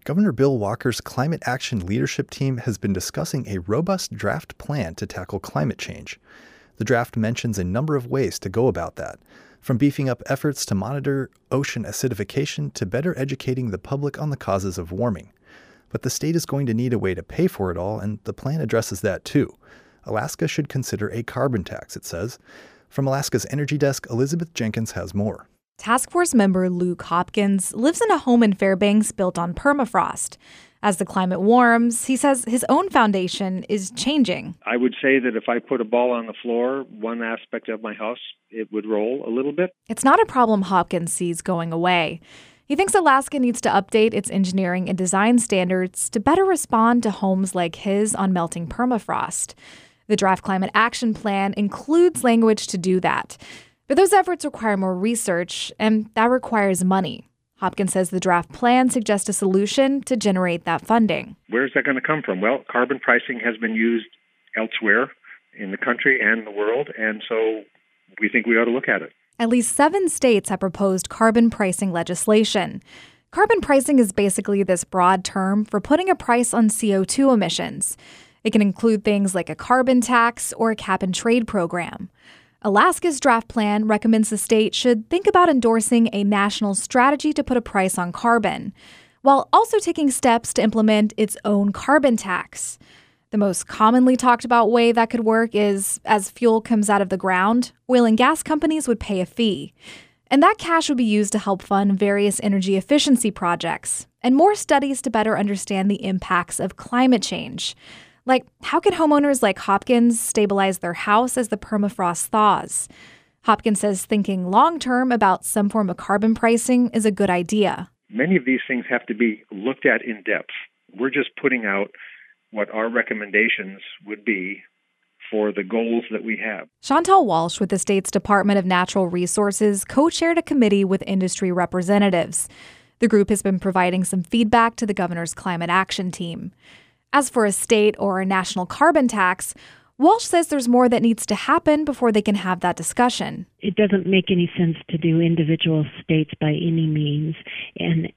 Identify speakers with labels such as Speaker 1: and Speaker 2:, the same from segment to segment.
Speaker 1: Governor Bill Walker's Climate Action Leadership Team has been discussing a robust draft plan to tackle climate change. The draft mentions a number of ways to go about that, from beefing up efforts to monitor ocean acidification to better educating the public on the causes of warming. But the state is going to need a way to pay for it all, and the plan addresses that too. Alaska should consider a carbon tax, it says. From Alaska's Energy Desk, Elizabeth Jenkins has more.
Speaker 2: Task Force member Luke Hopkins lives in a home in Fairbanks built on permafrost. As the climate warms, he says his own foundation is changing.
Speaker 3: I would say that if I put a ball on the floor, one aspect of my house, it would roll a little bit.
Speaker 2: It's not a problem Hopkins sees going away. He thinks Alaska needs to update its engineering and design standards to better respond to homes like his on melting permafrost. The Draft Climate Action Plan includes language to do that. But those efforts require more research, and that requires money. Hopkins says the draft plan suggests a solution to generate that funding.
Speaker 3: Where's that going to come from? Well, carbon pricing has been used elsewhere in the country and the world, and so we think we ought to look at it.
Speaker 2: At least 7 states have proposed carbon pricing legislation. Carbon pricing is basically this broad term for putting a price on CO2 emissions. It can include things like a carbon tax or a cap-and-trade program. Alaska's draft plan recommends the state should think about endorsing a national strategy to put a price on carbon, while also taking steps to implement its own carbon tax. The most commonly talked about way that could work is, as fuel comes out of the ground, oil and gas companies would pay a fee. And that cash would be used to help fund various energy efficiency projects and more studies to better understand the impacts of climate change. Like, how can homeowners like Hopkins stabilize their house as the permafrost thaws? Hopkins says thinking long-term about some form of carbon pricing is a good idea.
Speaker 3: Many of these things have to be looked at in depth. We're just putting out what our recommendations would be for the goals that we have.
Speaker 2: Chantal Walsh with the state's Department of Natural Resources co-chaired a committee with industry representatives. The group has been providing some feedback to the governor's climate action team. As for a state or a national carbon tax, Walsh says there's more that needs to happen before they can have that discussion.
Speaker 4: It doesn't make any sense to do individual states by any means. And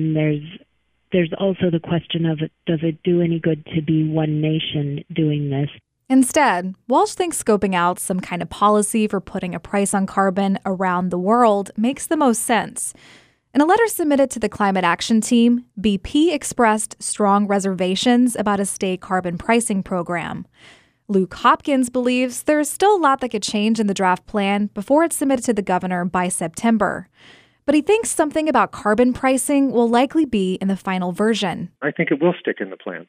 Speaker 4: there's also the question of, does it do any good to be one nation doing this?
Speaker 2: Instead, Walsh thinks scoping out some kind of policy for putting a price on carbon around the world makes the most sense. In a letter submitted to the Climate Action Team, BP expressed strong reservations about a state carbon pricing program. Luke Hopkins believes there's still a lot that could change in the draft plan before it's submitted to the governor by September. But he thinks something about carbon pricing will likely be in the final version.
Speaker 3: I think it will stick in the plan.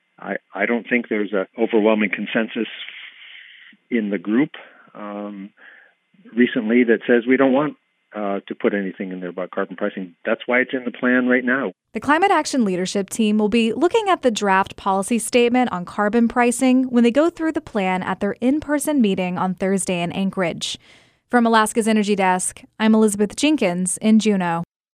Speaker 3: I don't think there's an overwhelming consensus in the group recently that says we don't want to put anything in there about carbon pricing. That's why it's in the plan right now.
Speaker 2: The Climate Action Leadership Team will be looking at the draft policy statement on carbon pricing when they go through the plan at their in-person meeting on Thursday in Anchorage. From Alaska's Energy Desk, I'm Elizabeth Jenkins in Juneau.